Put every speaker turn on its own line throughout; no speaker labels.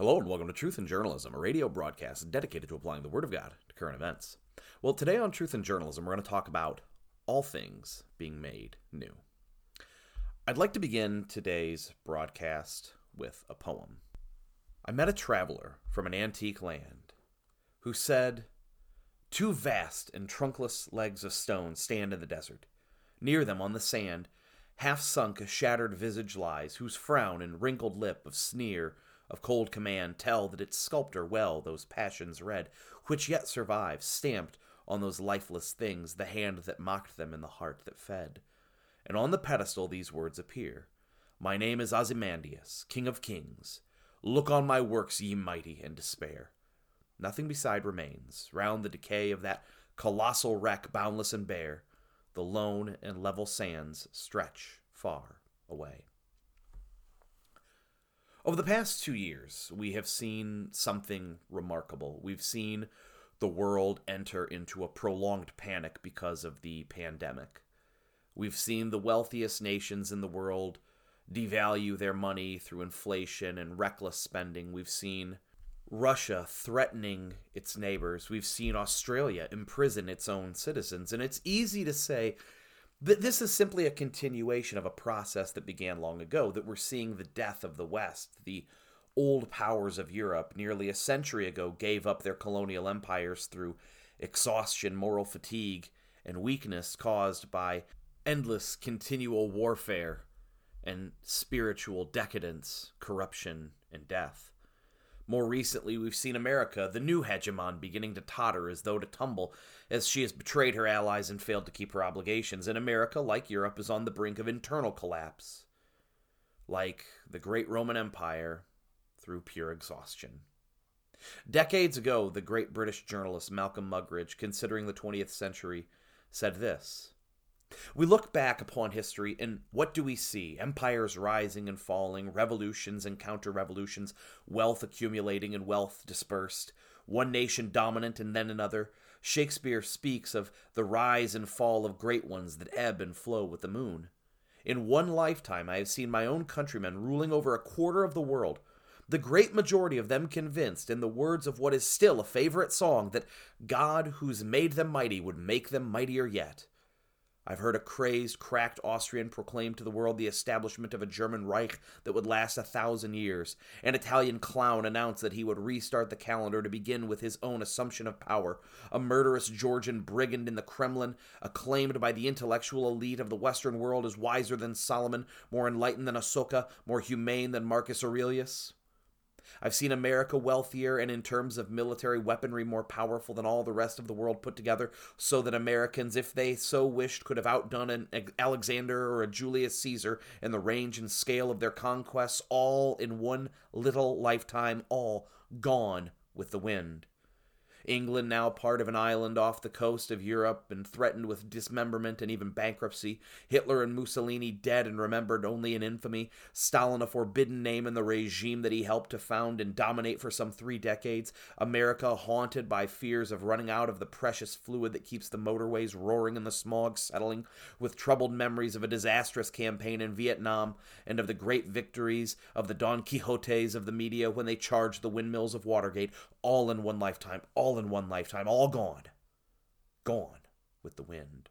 Hello and welcome to Truth in Journalism, a radio broadcast dedicated to applying the Word of God to current events. Well, today on Truth in Journalism, we're going to talk about all things being made new. I'd like to begin today's broadcast with a poem. I met a traveler from an antique land who said, "Two vast and trunkless legs of stone stand in the desert. Near them on the sand, half sunk a shattered visage lies, whose frown and wrinkled lip of sneer of cold command tell that its sculptor well those passions read, which yet survive, stamped on those lifeless things, the hand that mocked them and the heart that fed. And on the pedestal these words appear, My name is Ozymandias, King of Kings. Look on my works, ye mighty, and despair. Nothing beside remains, round the decay of that colossal wreck, boundless and bare, the lone and level sands stretch far away." Over the past 2 years, we have seen something remarkable. We've seen the world enter into a prolonged panic because of the pandemic. We've seen the wealthiest nations in the world devalue their money through inflation and reckless spending. We've seen Russia threatening its neighbors. We've seen Australia imprison its own citizens. And it's easy to say that this is simply a continuation of a process that began long ago, that we're seeing the death of the West. The old powers of Europe nearly a century ago gave up their colonial empires through exhaustion, moral fatigue, and weakness caused by endless continual warfare and spiritual decadence, corruption, and death. More recently, we've seen America, the new hegemon, beginning to totter as though to tumble, as she has betrayed her allies and failed to keep her obligations. And America, like Europe, is on the brink of internal collapse, like the great Roman Empire, through pure exhaustion. Decades ago, the great British journalist Malcolm Muggeridge, considering the 20th century, said this: "We look back upon history, and what do we see? Empires rising and falling, revolutions and counter-revolutions, wealth accumulating and wealth dispersed, one nation dominant and then another. Shakespeare speaks of the rise and fall of great ones that ebb and flow with the moon. In one lifetime, I have seen my own countrymen ruling over a quarter of the world, the great majority of them convinced, in the words of what is still a favorite song, that God, who's made them mighty, would make them mightier yet. I've heard a crazed, cracked Austrian proclaim to the world the establishment of a German Reich that would last 1,000 years. An Italian clown announced that he would restart the calendar to begin with his own assumption of power. A murderous Georgian brigand in the Kremlin, acclaimed by the intellectual elite of the Western world as wiser than Solomon, more enlightened than Ahsoka, more humane than Marcus Aurelius. I've seen America wealthier and in terms of military weaponry more powerful than all the rest of the world put together, so that Americans, if they so wished, could have outdone an Alexander or a Julius Caesar in the range and scale of their conquests, all in one little lifetime, all gone with the wind. England, now part of an island off the coast of Europe and threatened with dismemberment and even bankruptcy. Hitler and Mussolini dead and remembered only in infamy. Stalin a forbidden name in the regime that he helped to found and dominate for some 3 decades. America haunted by fears of running out of the precious fluid that keeps the motorways roaring and the smog settling, with troubled memories of a disastrous campaign in Vietnam and of the great victories of the Don Quixotes of the media when they charged the windmills of Watergate, all in one lifetime, all gone. Gone with the wind.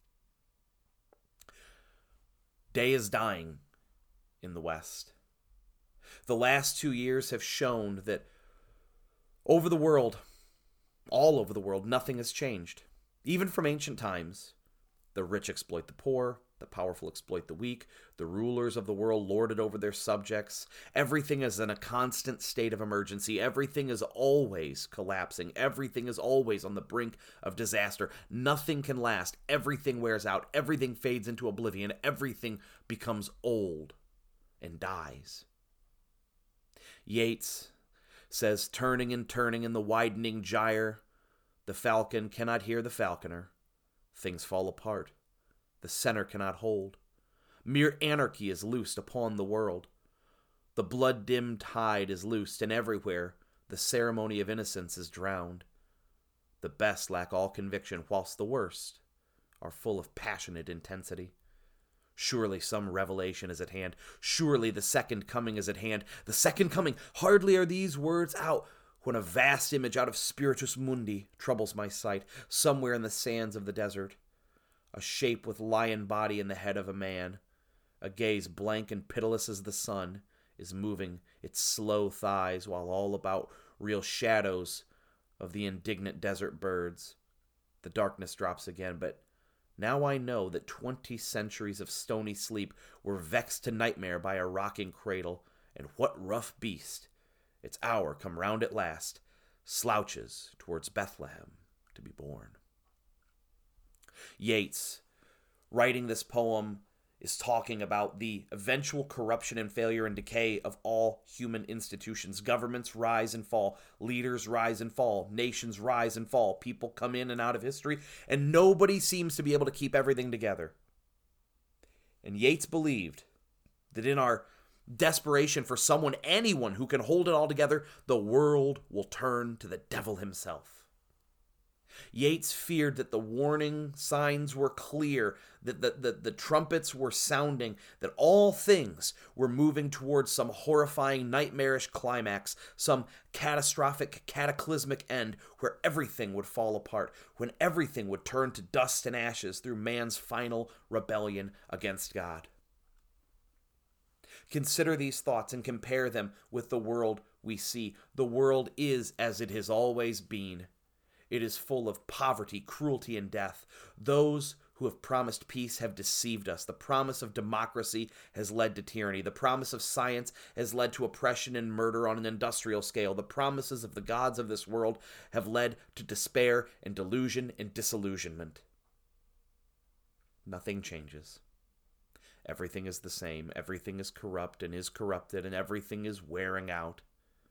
Day is dying in the West. The last 2 years have shown that over the world, all over the world, nothing has changed. Even from ancient times, the rich exploit the poor, the powerful exploit the weak, the rulers of the world lord it over their subjects. Everything is in a constant state of emergency. Everything is always collapsing. Everything is always on the brink of disaster. Nothing can last. Everything wears out. Everything fades into oblivion. Everything becomes old and dies. Yeats says, "Turning and turning in the widening gyre, the falcon cannot hear the falconer. Things fall apart. The center cannot hold. Mere anarchy is loosed upon the world. The blood-dimmed tide is loosed, and everywhere the ceremony of innocence is drowned. The best lack all conviction, whilst the worst are full of passionate intensity. Surely some revelation is at hand. Surely the second coming is at hand. The second coming. Hardly are these words out when a vast image out of Spiritus Mundi troubles my sight, somewhere in the sands of the desert. A shape with lion body and the head of a man, a gaze blank and pitiless as the sun, is moving its slow thighs, while all about reel shadows of the indignant desert birds. The darkness drops again, but now I know that 20 centuries of stony sleep were vexed to nightmare by a rocking cradle, and what rough beast, its hour come round at last, slouches towards Bethlehem to be born. Yeats, writing this poem, is talking about the eventual corruption and failure and decay of all human institutions. Governments rise and fall. Leaders rise and fall. Nations rise and fall. People come in and out of history, and nobody seems to be able to keep everything together. And Yeats believed that in our desperation for someone, anyone who can hold it all together, the world will turn to the devil himself. Yeats feared that the warning signs were clear, that the trumpets were sounding, that all things were moving towards some horrifying, nightmarish climax, some catastrophic, cataclysmic end where everything would fall apart, when everything would turn to dust and ashes through man's final rebellion against God. Consider these thoughts and compare them with the world we see. The world is as it has always been. It is full of poverty, cruelty, and death. Those who have promised peace have deceived us. The promise of democracy has led to tyranny. The promise of science has led to oppression and murder on an industrial scale. The promises of the gods of this world have led to despair and delusion and disillusionment. Nothing changes. Everything is the same. Everything is corrupt and is corrupted, and everything is wearing out.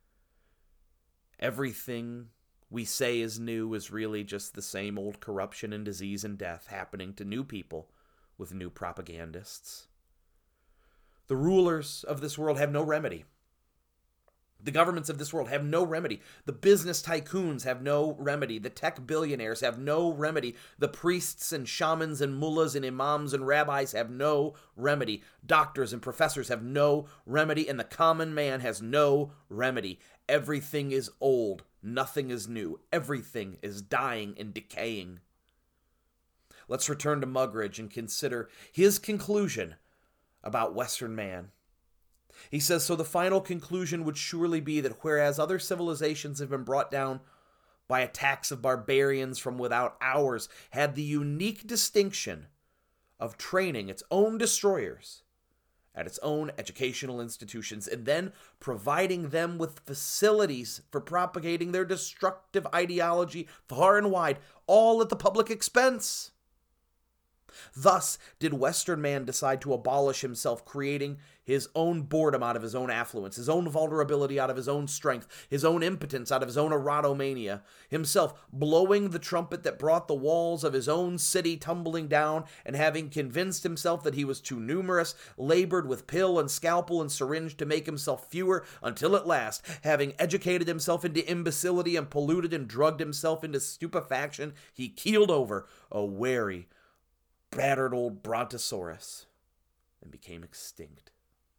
Everything we say is new is really just the same old corruption and disease and death happening to new people with new propagandists. The rulers of this world have no remedy. The governments of this world have no remedy. The business tycoons have no remedy. The tech billionaires have no remedy. The priests and shamans and mullahs and imams and rabbis have no remedy. Doctors and professors have no remedy, and the common man has no remedy. Everything is old. Nothing is new. Everything is dying and decaying. Let's return to Muggeridge and consider his conclusion about Western man. He says, so the final conclusion would surely be that whereas other civilizations have been brought down by attacks of barbarians from without, ours had the unique distinction of training its own destroyers at its own educational institutions, and then providing them with facilities for propagating their destructive ideology far and wide, all at the public expense. Thus did Western man decide to abolish himself, creating his own boredom out of his own affluence, his own vulnerability out of his own strength, his own impotence out of his own erotomania, himself blowing the trumpet that brought the walls of his own city tumbling down, and having convinced himself that he was too numerous, labored with pill and scalpel and syringe to make himself fewer, until at last, having educated himself into imbecility and polluted and drugged himself into stupefaction, he keeled over, a wary, battered old brontosaurus, and became extinct.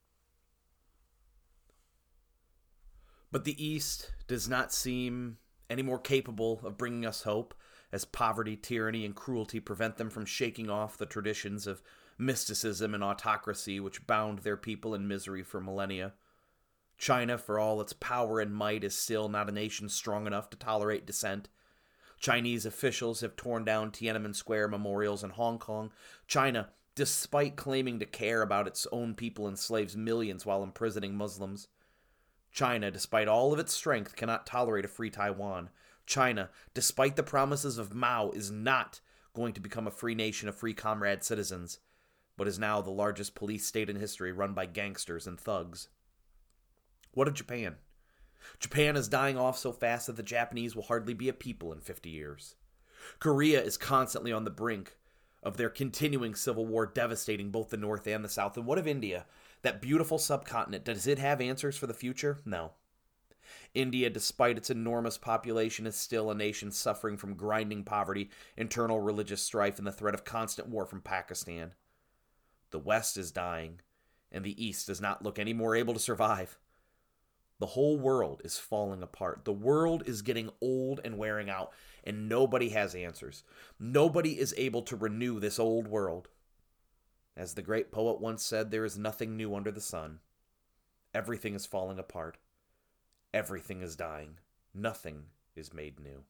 But the East does not seem any more capable of bringing us hope, as poverty, tyranny, and cruelty prevent them from shaking off the traditions of mysticism and autocracy which bound their people in misery for millennia. China, for all its power and might, is still not a nation strong enough to tolerate dissent. Chinese officials have torn down Tiananmen Square memorials in Hong Kong. China, despite claiming to care about its own people, enslaves millions while imprisoning Muslims. China, despite all of its strength, cannot tolerate a free Taiwan. China, despite the promises of Mao, is not going to become a free nation of free comrade citizens, but is now the largest police state in history, run by gangsters and thugs. What of Japan? Japan is dying off so fast that the Japanese will hardly be a people in 50 years. Korea is constantly on the brink of their continuing civil war, devastating both the North and the South. And what of India? That beautiful subcontinent, does it have answers for the future? No. India, despite its enormous population, is still a nation suffering from grinding poverty, internal religious strife, and the threat of constant war from Pakistan. The West is dying, and the East does not look any more able to survive. The whole world is falling apart. The world is getting old and wearing out, and nobody has answers. Nobody is able to renew this old world. As the great poet once said, there is nothing new under the sun. Everything is falling apart. Everything is dying. Nothing is made new.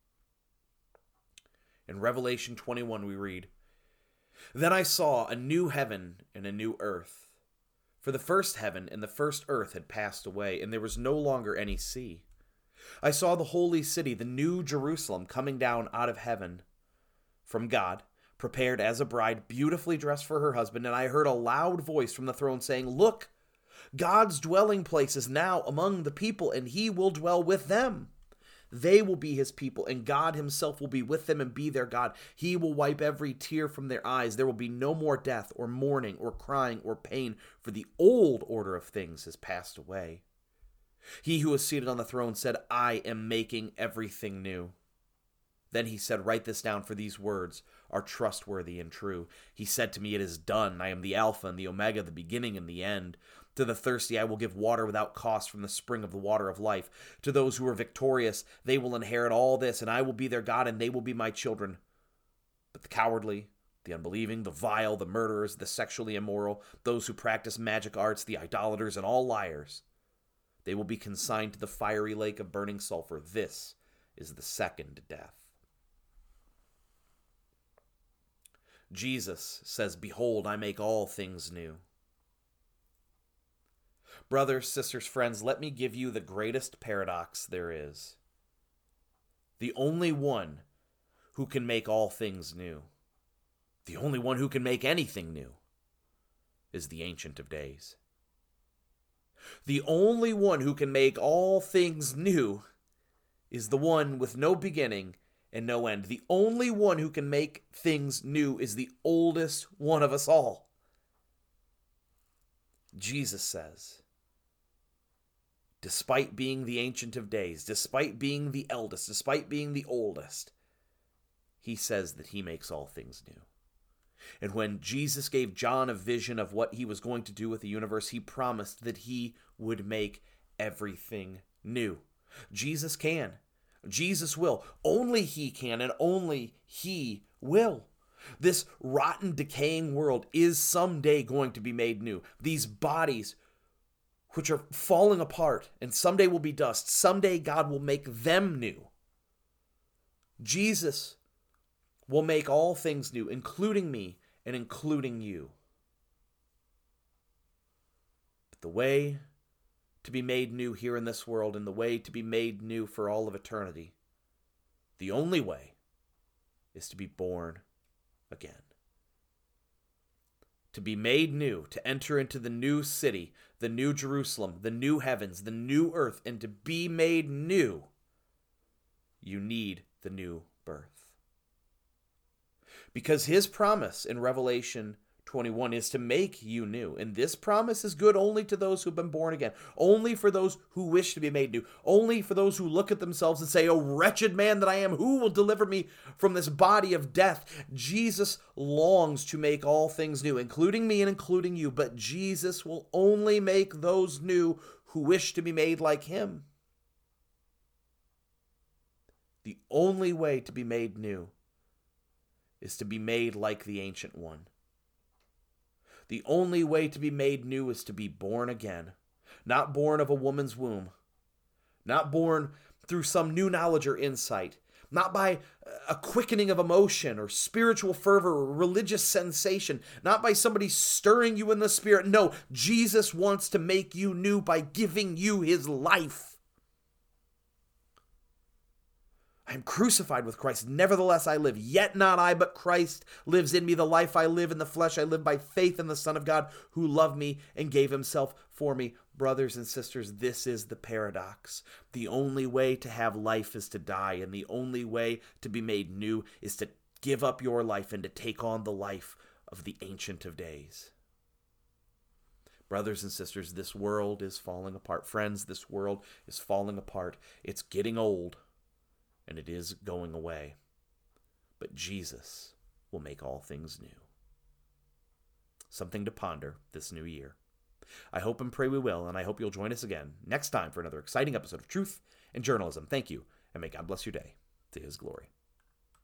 In Revelation 21 we read, "Then I saw a new heaven and a new earth. For the first heaven and the first earth had passed away, and there was no longer any sea. I saw the holy city, the new Jerusalem, coming down out of heaven from God, prepared as a bride, beautifully dressed for her husband. And I heard a loud voice from the throne saying, 'Look, God's dwelling place is now among the people, and he will dwell with them. They will be his people, and God himself will be with them and be their God. He will wipe every tear from their eyes. There will be no more death or mourning or crying or pain, for the old order of things has passed away.' He who is seated on the throne said, 'I am making everything new.' Then he said, 'Write this down, for these words are trustworthy and true.' He said to me, 'It is done. I am the Alpha and the Omega, the beginning and the end. To the thirsty I will give water without cost from the spring of the water of life. To those who are victorious, they will inherit all this, and I will be their God, and they will be my children. But the cowardly, the unbelieving, the vile, the murderers, the sexually immoral, those who practice magic arts, the idolaters, and all liars, they will be consigned to the fiery lake of burning sulfur. This is the second death." Jesus says, "Behold, I make all things new." Brothers, sisters, friends, let me give you the greatest paradox there is. The only one who can make all things new, the only one who can make anything new, is the Ancient of Days. The only one who can make all things new is the one with no beginning and no end. The only one who can make things new is the oldest one of us all. Jesus says, despite being the Ancient of Days, despite being the eldest, despite being the oldest, he says that he makes all things new. And when Jesus gave John a vision of what he was going to do with the universe, he promised that he would make everything new. Jesus can. Jesus will. Only he can, and only he will. This rotten, decaying world is someday going to be made new. These bodies, which are falling apart and someday will be dust, someday God will make them new. Jesus will make all things new, including me and including you. But the way to be made new here in this world, and the way to be made new for all of eternity, the only way is to be born again. To be made new, to enter into the new city, the new Jerusalem, the new heavens, the new earth, and to be made new, you need the new birth. Because his promise in Revelation 21 is to make you new. And this promise is good only to those who have been born again, only for those who wish to be made new, only for those who look at themselves and say, "O wretched man that I am, who will deliver me from this body of death?" Jesus longs to make all things new, including me and including you, but Jesus will only make those new who wish to be made like him. The only way to be made new is to be made like the Ancient One. The only way to be made new is to be born again. Not born of a woman's womb. Not born through some new knowledge or insight. Not by a quickening of emotion or spiritual fervor or religious sensation. Not by somebody stirring you in the spirit. No, Jesus wants to make you new by giving you his life. I am crucified with Christ. Nevertheless I live. Yet not I, but Christ lives in me. The life I live in the flesh, I live by faith in the Son of God, who loved me and gave himself for me. Brothers and sisters, this is the paradox. The only way to have life is to die, and the only way to be made new is to give up your life and to take on the life of the Ancient of Days. Brothers and sisters, this world is falling apart. Friends, this world is falling apart. It's getting old. And it is going away. But Jesus will make all things new. something to ponder this new year. I hope and pray we will, and I hope you'll join us again next time for another exciting episode of Truth and Journalism. Thank you, and may God bless your day to His glory.